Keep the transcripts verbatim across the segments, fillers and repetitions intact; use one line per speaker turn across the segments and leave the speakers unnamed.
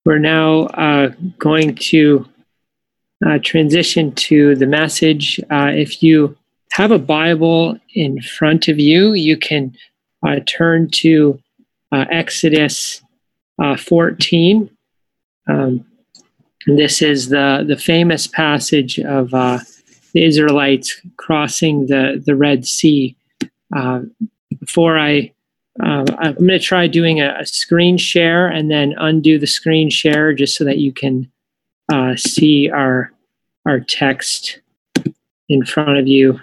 We're now uh, going to uh, transition to the message. Uh, if you have a Bible in front of you, you can uh, turn to uh, Exodus uh, fourteen. Um, this is the, the famous passage of uh, the Israelites crossing the, the Red Sea. Uh, before I Uh, I'm going to try doing a, a screen share and then undo the screen share just so that you can uh, see our our text in front of you.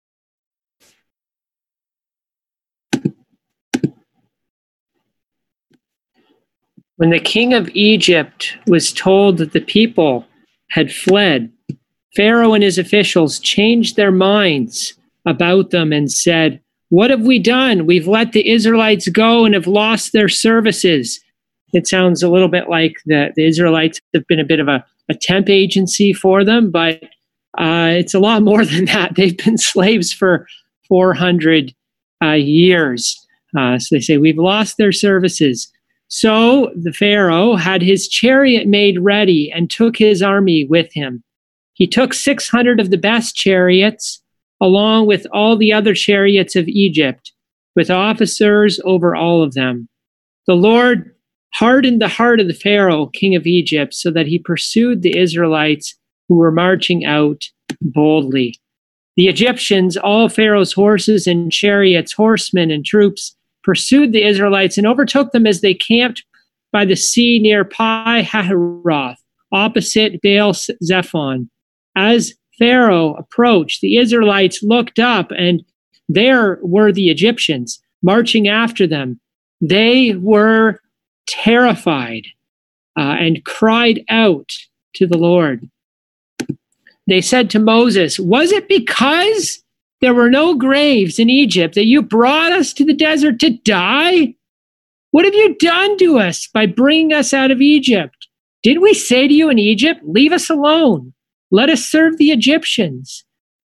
When the king of Egypt was told that the people had fled, Pharaoh and his officials changed their minds about them and said, "What have we done? We've let the Israelites go and have lost their services." It sounds a little bit like the, the Israelites have been a bit of a, a temp agency for them, but uh, it's a lot more than that. They've been slaves for four hundred uh, years. Uh, so they say, "We've lost their services." So the Pharaoh had his chariot made ready and took his army with him. He took six hundred of the best chariots, along with all the other chariots of Egypt, with officers over all of them. The Lord hardened the heart of the Pharaoh, king of Egypt, so that he pursued the Israelites who were marching out boldly. The Egyptians, all Pharaoh's horses and chariots, horsemen and troops, pursued the Israelites and overtook them as they camped by the sea near Pi-hahiroth, opposite Baal-zephon. As Pharaoh approached, the Israelites looked up, and there were the Egyptians marching after them. They were terrified uh, and cried out to the Lord. They said to Moses, "Was it because there were no graves in Egypt that you brought us to the desert to die? What have you done to us by bringing us out of Egypt? Did we say to you in Egypt, 'Leave us alone. Let us serve the Egyptians'?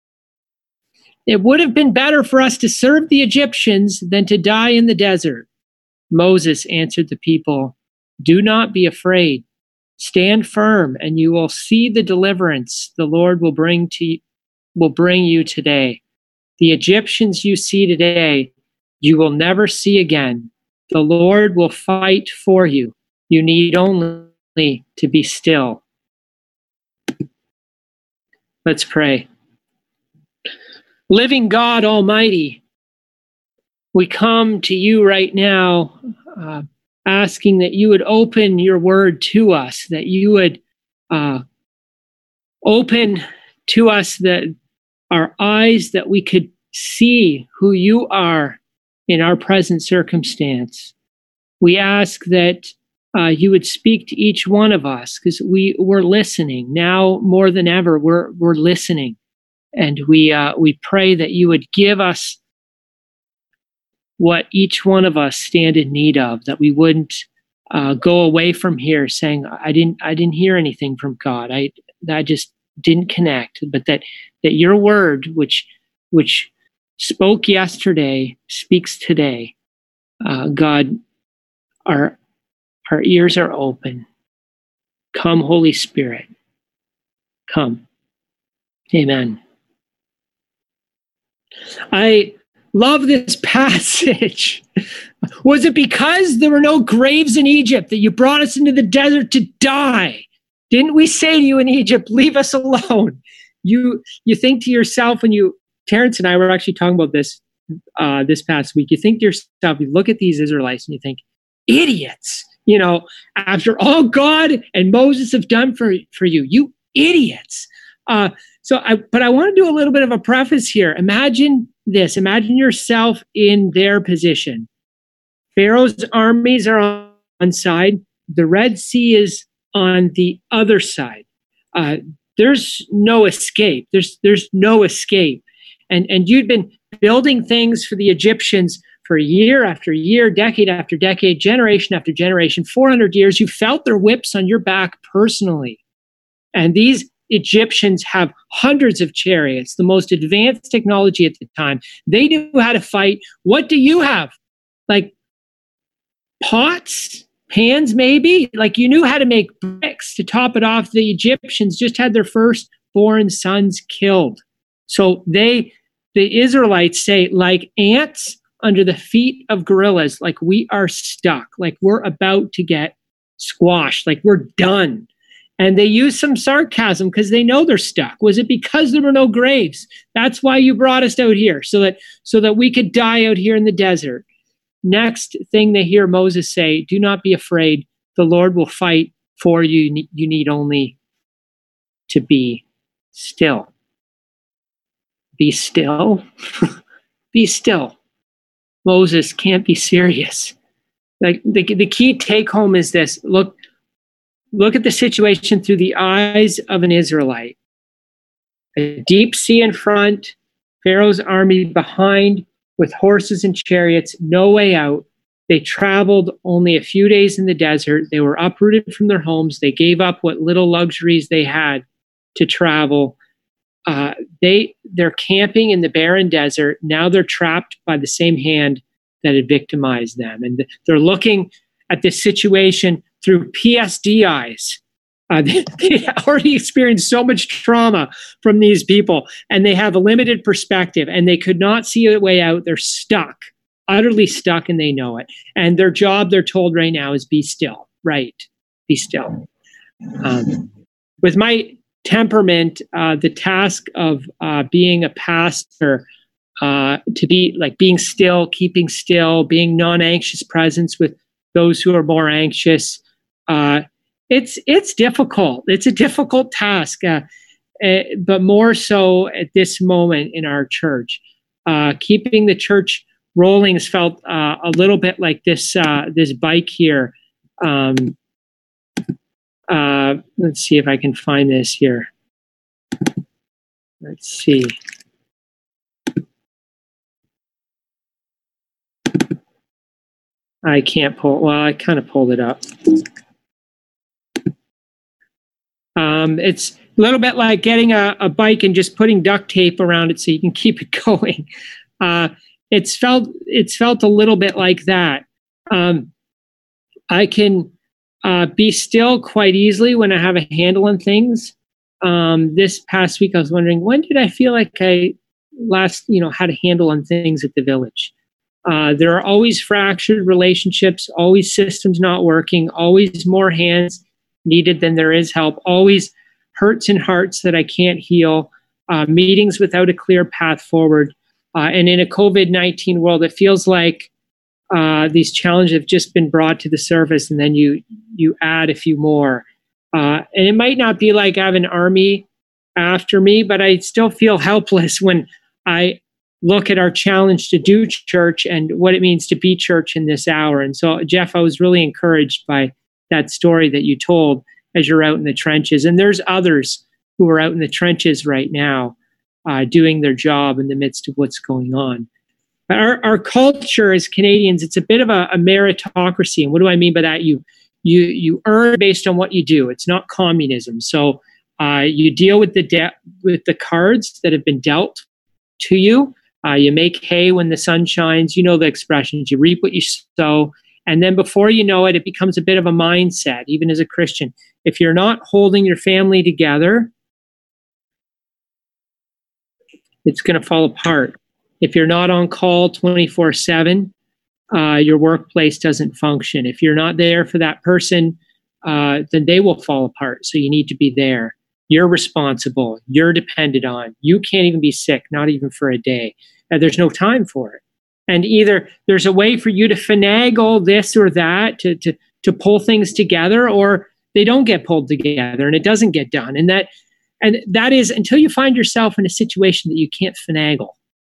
It would have been better for us to serve the Egyptians than to die in the desert." Moses answered the people, "Do not be afraid. Stand firm, and you will see the deliverance the Lord will bring to will bring you today. The Egyptians you see today, you will never see again. The Lord will fight for you. You need only to be still." Let's pray. Living God Almighty, we come to you right now uh, asking that you would open your word to us, that you would uh, open to us the, our eyes, that we could see who you are in our present circumstance. We ask that Uh, you would speak to each one of us, because we we're listening now more than ever. We're we're listening, and we uh, we pray that you would give us what each one of us stand in need of. That we wouldn't uh, go away from here saying, "I didn't I didn't hear anything from God. I I just didn't connect." But that that your word, which which spoke yesterday, speaks today. Uh, God, our Our ears are open. Come, Holy Spirit. Come. Amen. I love this passage. Was it because there were no graves in Egypt that you brought us into the desert to die? Didn't we say to you in Egypt, "Leave us alone"? You you think to yourself, when you, Terrence and I were actually talking about this uh, this past week, you think to yourself, you look at these Israelites and you think, idiots. You know, after all God and Moses have done for, for you, you idiots. Uh, so, I, but I want to do a little bit of a preface here. Imagine this. Imagine yourself in their position. Pharaoh's armies are on one side. The Red Sea is on the other side. Uh, there's no escape. There's there's no escape. And and you'd been building things for the Egyptians for year after year, decade after decade, generation after generation, four hundred years. You felt their whips on your back personally. And these Egyptians have hundreds of chariots, the most advanced technology at the time. They knew how to fight. What do you have? Like pots? hands, maybe. Like you knew how to make bricks. To top it off, the Egyptians just had their firstborn sons killed. So they, the Israelites say, like ants under the feet of gorillas, like we are stuck, like we're about to get squashed, like we're done. And they use some sarcasm because they know they're stuck. Was it because there were no graves? That's why you brought us out here, so that so that we could die out here in the desert. Next thing they hear Moses say, do not be afraid. The Lord will fight for you. You need only to be still. Be still? Be still. Moses can't be serious. Like the, the key take home is this. Look, look at the situation through the eyes of an Israelite. A deep sea in front, Pharaoh's army behind, with horses and chariots, no way out. They traveled only a few days in the desert. They were uprooted from their homes. They gave up what little luxuries they had to travel. Uh, they, they're camping in the barren desert. Now they're trapped by the same hand that had victimized them. And they're looking at this situation through P S D eyes. Uh, they, they already experienced so much trauma from these people, and they have a limited perspective, and they could not see a way out. They're stuck, utterly stuck, and they know it. And their job, they're told right now, is be still, right? Be still. Um, with my temperament, uh, the task of uh, being a pastor, uh, to be like being still, keeping still, being non-anxious presence with those who are more anxious, uh, It's it's difficult. It's a difficult task, uh, uh, but more so at this moment in our church. Uh, keeping the church rolling has felt uh, a little bit like this uh, this bike here. Um, uh, let's see if I can find this here. Let's see. I can't pull. Well, I kind of pulled it up. Um, it's a little bit like getting a, a bike and just putting duct tape around it so you can keep it going. Uh, it's felt it's felt a little bit like that. Um, I can uh, be still quite easily when I have a handle on things. Um, this past week, I was wondering, when did I feel like I last, you know, had a handle on things at the village? Uh, there are always fractured relationships, always systems not working, always more hands needed than there is help, always hurts and hearts that I can't heal, uh, meetings without a clear path forward. Uh, and in a COVID nineteen world, it feels like uh, these challenges have just been brought to the surface, and then you you add a few more. Uh, and it might not be like I have an army after me, but I still feel helpless when I look at our challenge to do church and what it means to be church in this hour. And so, Jeff, I was really encouraged by that story that you told as you're out in the trenches. And there's others who are out in the trenches right now uh, doing their job in the midst of what's going on. Our, our culture as Canadians, it's a bit of a, a meritocracy. And what do I mean by that? You, you, you earn based on what you do. It's not communism. So uh, you deal with the de- with the cards that have been dealt to you. Uh, you make hay when the sun shines. You know the expressions. You reap what you sow. And then before you know it, it becomes a bit of a mindset, even as a Christian. If you're not holding your family together, it's going to fall apart. If you're not on call twenty-four seven, uh, your workplace doesn't function. If you're not there for that person, uh, then they will fall apart. So you need to be there. You're responsible. You're depended on. You can't even be sick, not even for a day. Uh, there's no time for it. And either there's a way for you to finagle this or that to, to, to pull things together, or they don't get pulled together and it doesn't get done. And that, and that is until you find yourself in a situation that you can't finagle.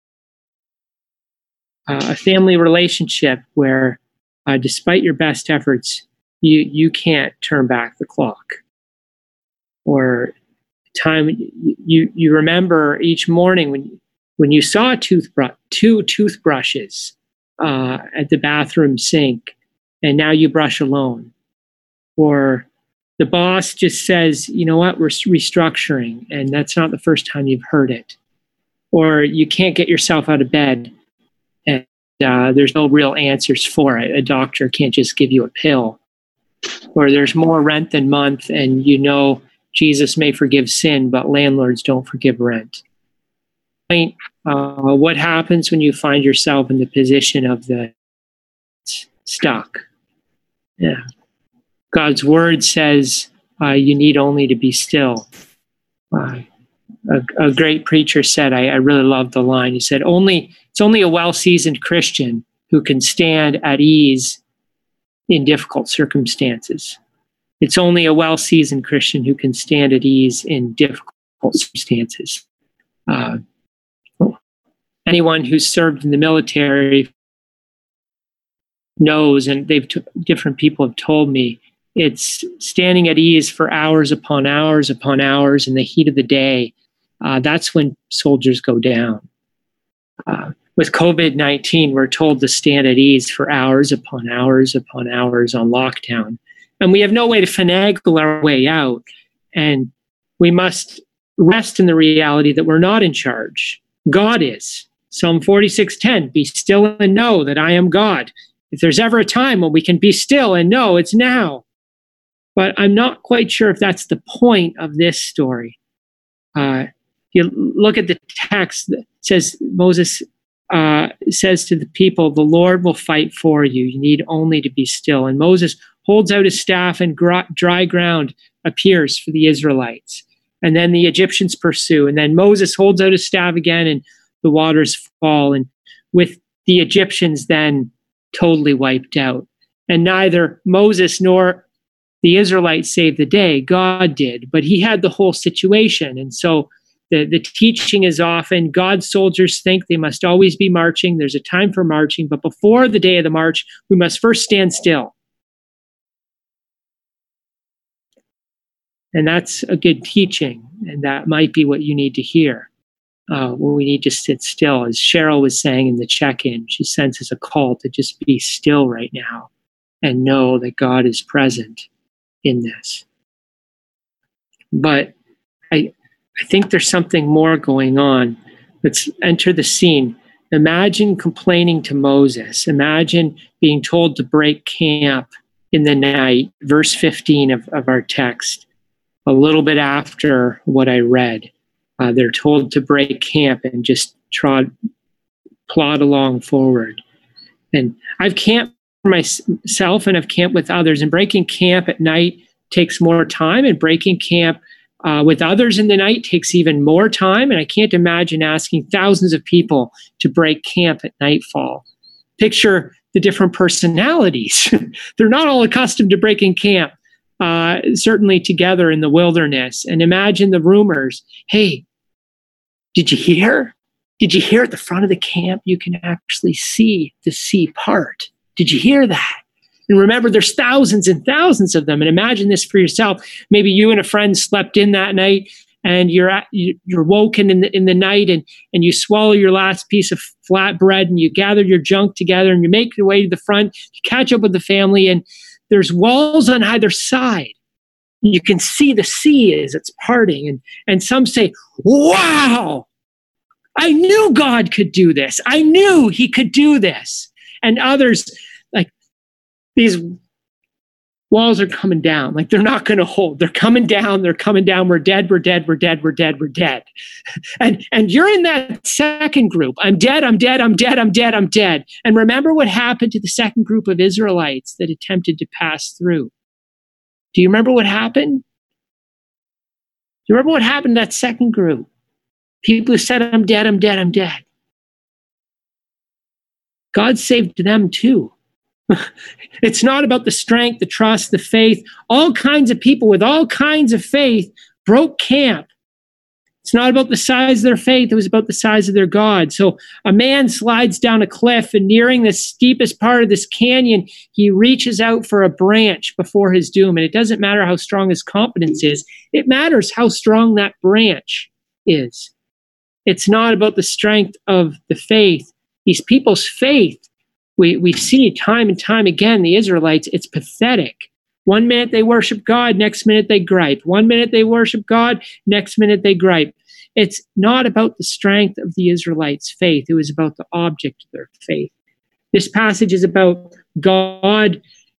Uh, a family relationship where, uh, despite your best efforts, you, you can't turn back the clock. Or time you, you remember each morning when you, When you saw a toothbrush, two toothbrushes uh, at the bathroom sink, and now you brush alone, or the boss just says, you know what, we're restructuring, and that's not the first time you've heard it, or you can't get yourself out of bed, and uh, there's no real answers for it. A doctor can't just give you a pill where there's more rent than month, and you know Jesus may forgive sin, but landlords don't forgive rent. Uh, what happens when you find yourself in the position of the stuck? Yeah. God's word says uh, you need only to be still. Uh, a, a great preacher said, I, I really love the line. He said, "Only it's only a well-seasoned Christian who can stand at ease in difficult circumstances. It's only a well-seasoned Christian who can stand at ease in difficult circumstances." Uh, anyone who's served in the military knows, and they've t- different people have told me, it's standing at ease for hours upon hours upon hours in the heat of the day. Uh, that's when soldiers go down. Uh, with COVID nineteen, we're told to stand at ease for hours upon hours upon hours on lockdown. And we have no way to finagle our way out. And we must rest in the reality that we're not in charge. God is. Psalm forty-six ten, "Be still and know that I am God." If there's ever a time when we can be still and know, it's now. But I'm not quite sure if that's the point of this story. Uh, you look at the text that says, Moses uh, says to the people, "The Lord will fight for you. You need only to be still." And Moses holds out his staff, and gr- dry ground appears for the Israelites. And then the Egyptians pursue. And then Moses holds out his staff again, and the waters fall. And with the Egyptians then totally wiped out. And neither Moses nor the Israelites saved the day. God did, but he had the whole situation. And so the, the teaching is often God's soldiers think they must always be marching. There's a time for marching, but before the day of the march, we must first stand still. And that's a good teaching, and that might be what you need to hear. Uh, when we need to sit still, as Cheryl was saying in the check-in, she senses a call to just be still right now and know that God is present in this. But I, I think there's something more going on. Let's enter the scene. Imagine complaining to Moses. Imagine being told to break camp in the night. Verse fifteen of, of our text, a little bit after what I read. Uh, they're told to break camp and just trot, plod along forward. And I've camped for myself, and I've camped with others. And breaking camp at night takes more time, and breaking camp uh, with others in the night takes even more time. And I can't imagine asking thousands of people to break camp at nightfall. Picture the different personalities. They're not all accustomed to breaking camp. Uh, certainly together in the wilderness. And imagine the rumors. Hey, did you hear? Did you hear at the front of the camp, you can actually see the sea part? Did you hear that? And remember, there's thousands and thousands of them. And imagine this for yourself. Maybe you and a friend slept in that night, and you're at, you're woken in the, in the night, and, and you swallow your last piece of flatbread, and you gather your junk together, and you make your way to the front, you catch up with the family, and there's walls on either side. You can see the sea as it's parting. And, and some say, wow, I knew God could do this. I knew he could do this. And others, like, these walls are coming down. Like, they're not going to hold. They're coming down. They're coming down. We're dead. We're dead. We're dead. We're dead. We're dead. And, and you're in that second group. I'm dead. I'm dead. I'm dead. I'm dead. I'm dead. And remember what happened to the second group of Israelites that attempted to pass through. Do you remember what happened? Do you remember what happened to that second group? People who said, I'm dead. I'm dead. I'm dead. God saved them too. It's not about the strength, the trust, the faith. All kinds of people with all kinds of faith broke camp. It's not about the size of their faith. It was about the size of their God. So a man slides down a cliff, and nearing the steepest part of this canyon, he reaches out for a branch before his doom. And it doesn't matter how strong his competence is. It matters how strong that branch is. It's not about the strength of the faith. These people's faith, We we see time and time again, the Israelites, it's pathetic. One minute they worship God, next minute they gripe. One minute they worship God, next minute they gripe. It's not about the strength of the Israelites' faith. It was about the object of their faith. This passage is about God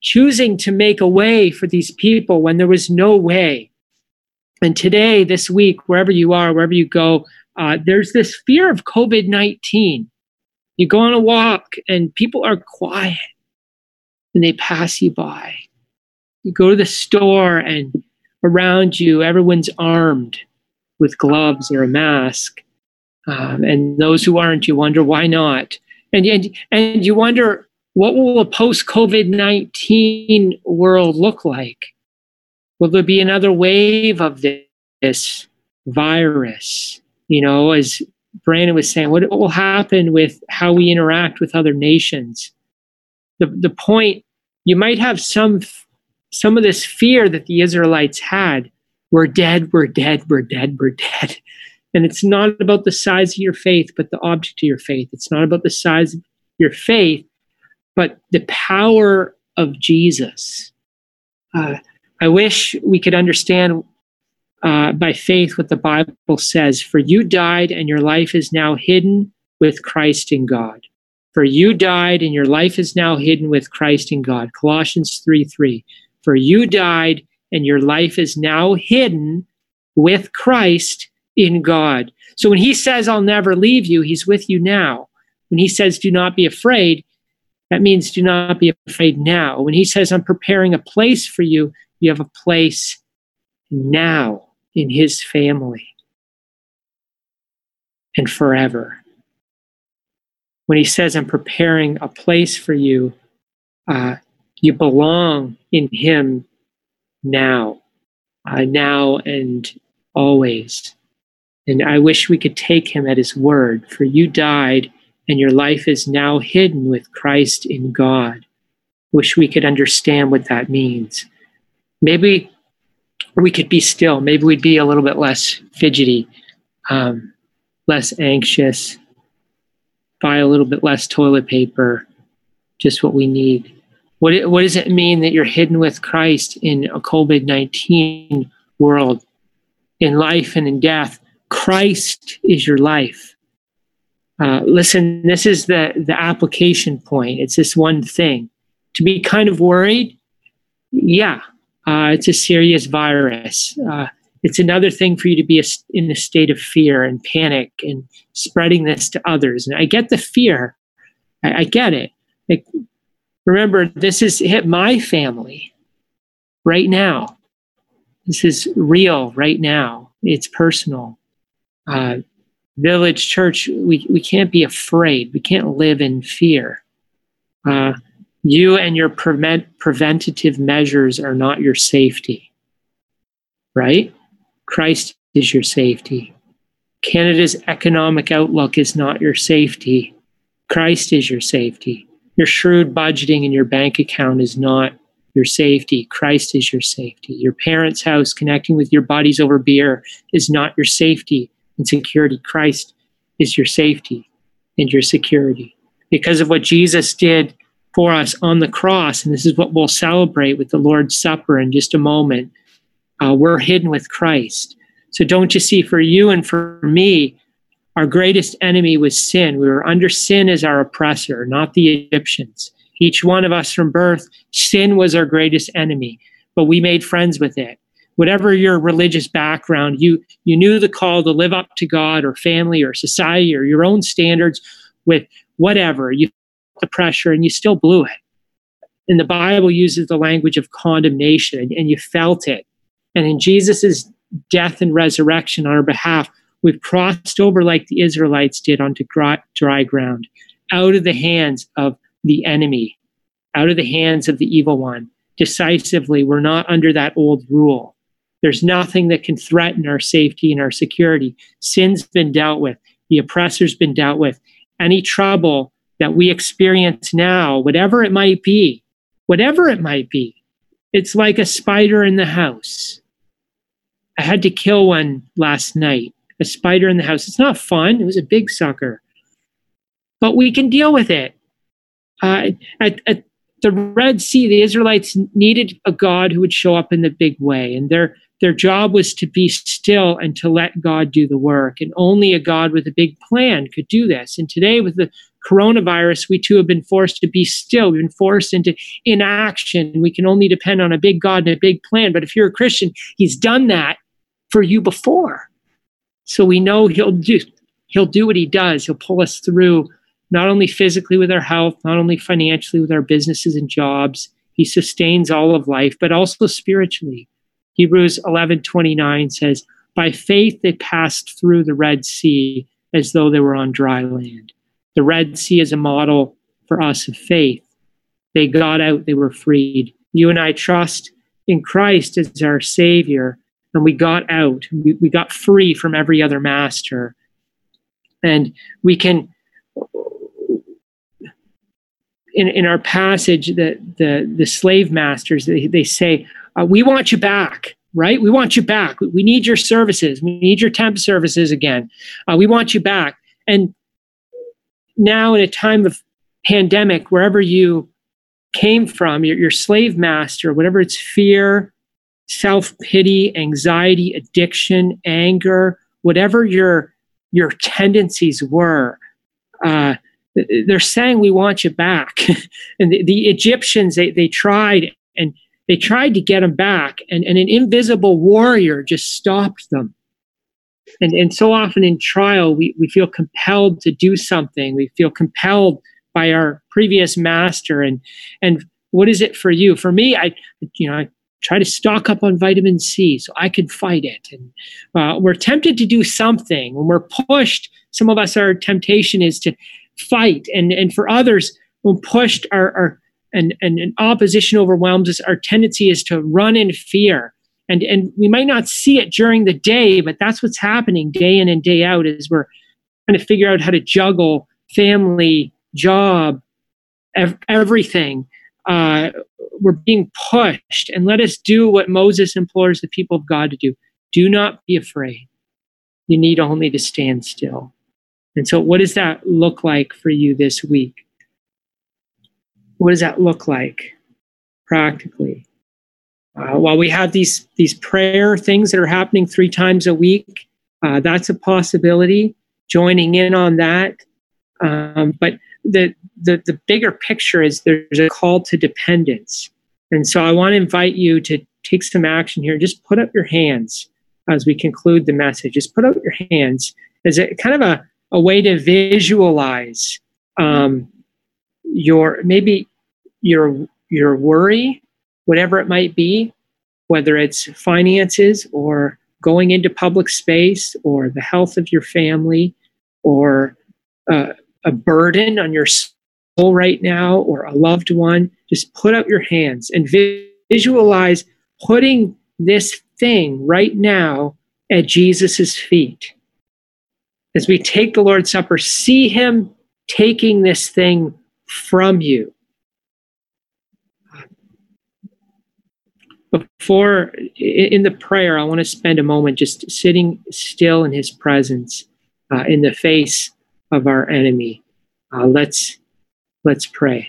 choosing to make a way for these people when there was no way. And today, this week, wherever you are, wherever you go, uh, there's this fear of COVID nineteen. You go on a walk and people are quiet and they pass you by. You go to the store and around you, everyone's armed with gloves or a mask. Um, and those who aren't, you wonder why not. And, and, and you wonder, what will a post-COVID nineteen world look like? Will there be another wave of this, this virus? You know, as Brandon was saying, what will happen with how we interact with other nations? The, the point, you might have some, some of this fear that the Israelites had. We're dead, we're dead, we're dead, we're dead. And it's not about the size of your faith, but the object of your faith. It's not about the size of your faith, but the power of Jesus. Uh, I wish we could understand uh, by faith what the Bible says. For you died and your life is now hidden with Christ in God. For you died and your life is now hidden with Christ in God. Colossians three three. For you died and your life is now hidden with Christ in God. So when he says, I'll never leave you, he's with you now. When he says, do not be afraid, that means do not be afraid now. When he says, I'm preparing a place for you, you have a place now in his family and forever. When he says, I'm preparing a place for you, uh, you belong in him now, uh, now and always. And I wish we could take him at his word. For you died and your life is now hidden with Christ in God. Wish we could understand what that means. Maybe we could be still. Maybe we'd be a little bit less fidgety, um, less anxious, buy a little bit less toilet paper, just what we need. What, what does it mean that you're hidden with Christ in a COVID nineteen world? In life and in death, Christ is your life. Uh, listen, this is the, the application point. It's this one thing. To be kind of worried, yeah, uh, it's a serious virus. Uh, it's another thing for you to be a, in a state of fear and panic and spreading this to others. And I get the fear. I, I get it. Like, remember, this has hit my family right now. This is real right now. It's personal. Uh, Village Church, we, we can't be afraid. We can't live in fear. Uh, you and your prevent, preventative measures are not your safety, right? Christ is your safety. Canada's economic outlook is not your safety. Christ is your safety. Your shrewd budgeting in your bank account is not your safety. Christ is your safety. Your parents' house connecting with your buddies over beer is not your safety and security. Christ is your safety and your security. Because of what Jesus did for us on the cross, and this is what we'll celebrate with the Lord's Supper in just a moment, uh, we're hidden with Christ. So don't you see, for you and for me, our greatest enemy was sin. We were under sin as our oppressor, not the Egyptians. Each one of us from birth, sin was our greatest enemy, but we made friends with it. Whatever your religious background, you, you knew the call to live up to God or family or society or your own standards with whatever. You felt the pressure and you still blew it. And the Bible uses the language of condemnation, and, and you felt it. And in Jesus's death and resurrection on our behalf, we've crossed over like the Israelites did onto dry, dry ground, out of the hands of the enemy, out of the hands of the evil one. Decisively, we're not under that old rule. There's nothing that can threaten our safety and our security. Sin's been dealt with. The oppressor's been dealt with. Any trouble that we experience now, whatever it might be, whatever it might be, it's like a spider in the house. I had to kill one last night, a spider in the house. It's not fun. It was a big sucker. But we can deal with it. Uh, at, at the Red Sea, the Israelites needed a God who would show up in the big way. And their, their job was to be still and to let God do the work. And only a God with a big plan could do this. And today, with the coronavirus, we too have been forced to be still. We've been forced into inaction. We can only depend on a big God and a big plan. But if you're a Christian, he's done that for you before. So we know he'll do, he'll do what he does. He'll pull us through, not only physically with our health, not only financially with our businesses and jobs. He sustains all of life, but also spiritually. Hebrews eleven twenty-nine says, by faith they passed through the Red Sea as though they were on dry land. The Red Sea is a model for us of faith. They got out, they were freed. You and I trust in Christ as our Savior, and we got out. We, we got free from every other master. And we can, in, in our passage, the, the, the slave masters, they, they say, uh, we want you back, right? We want you back. We need your services. We need your temp services again. Uh, we want you back. And now in a time of pandemic, wherever you came from, your, your slave master, whatever it's fear, self-pity, anxiety, addiction, anger, whatever your, your tendencies were, uh, they're saying we want you back. And the, the Egyptians, they, they tried and they tried to get them back, and, and an invisible warrior just stopped them. And, and so often in trial, we, we feel compelled to do something. We feel compelled by our previous master. And, and what is it for you? For me, I, you know, I try to stock up on vitamin C so I can fight it. And uh, we're tempted to do something. When we're pushed, some of us, our temptation is to fight. And, and for others, when pushed, our, our and, and, and opposition overwhelms us, our tendency is to run in fear. And, and we might not see it during the day, but that's what's happening day in and day out, is we're trying to figure out how to juggle family, job, ev- everything. Uh, we're being pushed. And let us do what Moses implores the people of God to do. Do not be afraid. You need only to stand still. And so what does that look like for you this week? What does that look like practically? Uh, while we have these these prayer things that are happening three times a week, uh, that's a possibility, joining in on that. Um, but the, the the bigger picture is there's a call to dependence. And so I want to invite you to take some action here. Just put up your hands as we conclude the message. Just put up your hands as a kind of a, a way to visualize um, your, maybe your your worry, whatever it might be, whether it's finances or going into public space or the health of your family or uh, a burden on your soul right now or a loved one. Just put out your hands and visualize putting this thing right now at Jesus's feet. As we take the Lord's Supper, see him taking this thing from you. Before, in the prayer, I want to spend a moment just sitting still in his presence, uh, in the face of our enemy. Uh, let's, let's pray.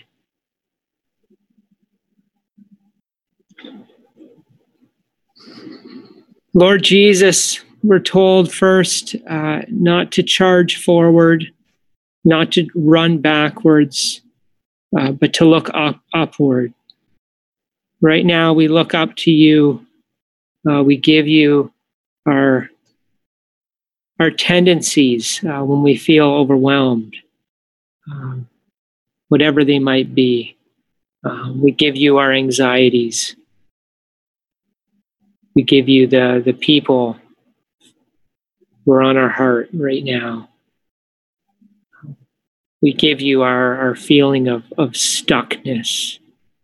Lord Jesus, we're told first uh, not to charge forward, not to run backwards, uh, but to look up, upward. Right now, we look up to you. Uh, we give you our, our tendencies uh, when we feel overwhelmed, um, whatever they might be. Uh, we give you our anxieties. We give you the, the people who are on our heart right now. We give you our, our feeling of, of stuckness.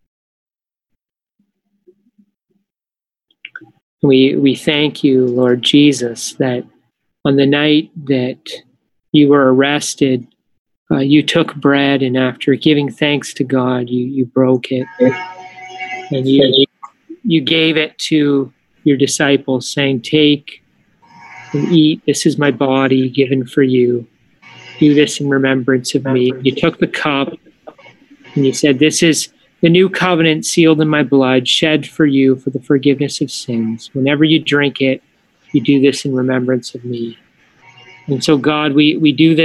We we thank you, Lord Jesus, that on the night that you were arrested, uh, you took bread, and after giving thanks to God, you, you broke it. And you, you gave it to your disciples, saying, take and eat. This is my body given for you. Do this in remembrance of me. You took the cup, and you said, this is the new covenant sealed in my blood, shed for you for the forgiveness of sins. Whenever you drink it, you do this in remembrance of me. And so, God, we, we do this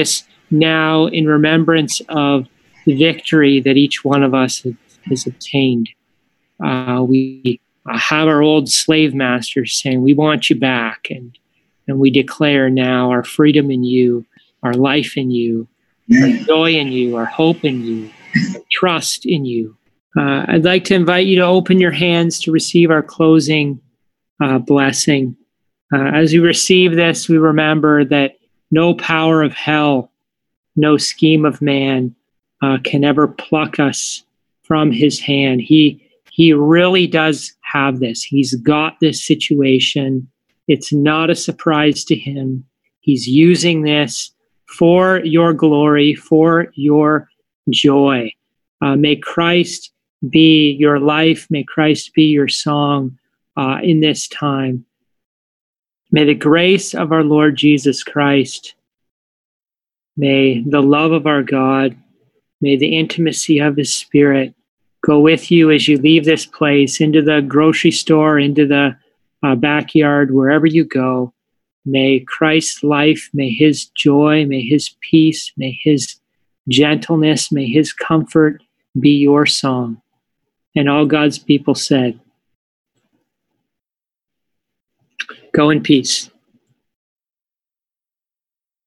now in remembrance of the victory that each one of us has obtained. Uh, we have our old slave masters saying, we want you back. And, and we declare now our freedom in you, our life in you, our joy in you, our hope in you, our trust in you. Uh, I'd like to invite you to open your hands to receive our closing uh, blessing. Uh, as we receive this, we remember that no power of hell, no scheme of man uh, can ever pluck us from his hand. He, he really does have this. He's got this situation. It's not a surprise to him. He's using this for your glory, for your joy. Uh, may Christ be your life. May Christ be your song uh, in this time. May the grace of our Lord Jesus Christ, may the love of our God, may the intimacy of his Spirit go with you as you leave this place, into the grocery store, into the uh, backyard, wherever you go. May Christ's life, may his joy, may his peace, may his gentleness, may his comfort be your song. And all God's people said, go in peace.